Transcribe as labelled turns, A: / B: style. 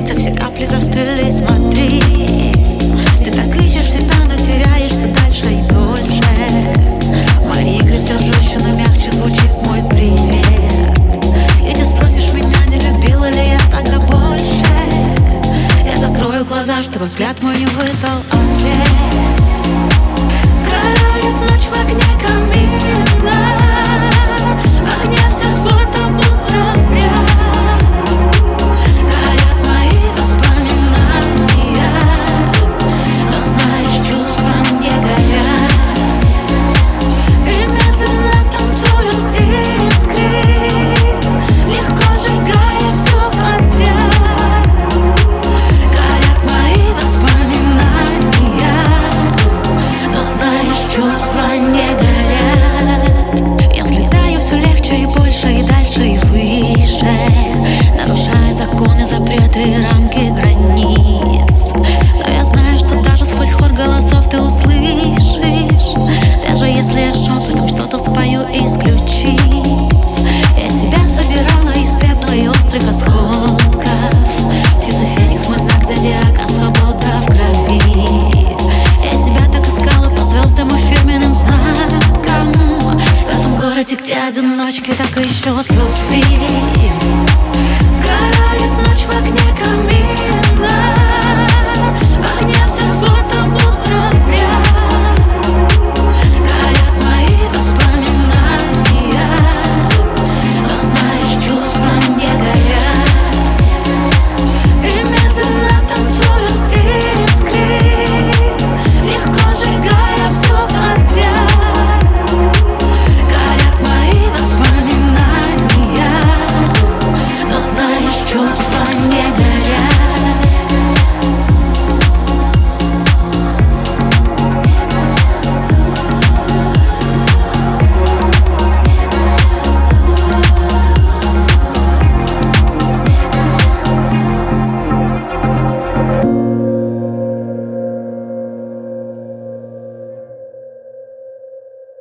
A: ресницах все капли застыли, смотри. Ты так ищешь себя, но теряешься дальше и дольше. Мои игры все жестче, но мягче звучит мой привет. И ты спросишь меня, не любила ли я тогда больше. Я закрою глаза, чтобы взгляд мой не выдал ответ. Сгорает ночь в огне камина, в огне все фото будто вряд. Горят мои воспоминания, но знаешь, чувства не горят. И медленно танцуют искры, легко сжигая все подряд. Горят мои воспоминания, но знаешь, чувства не горят. Я взлетаю все легче и больше, и дальше, и выше, нарушая законы, запреты и рамки границ. Но я знаю, что даже сквозь хор голосов ты услышишь. Даже если я шепотом что-то спою из ключиц. Я себя собирала из пепла и острых осколков. Птица Феникс, мой знак зодиака, свобода в крови. Я тебя так искала по звездам и фирменным знакам. В этом городе, где одиночки так ищут любовь.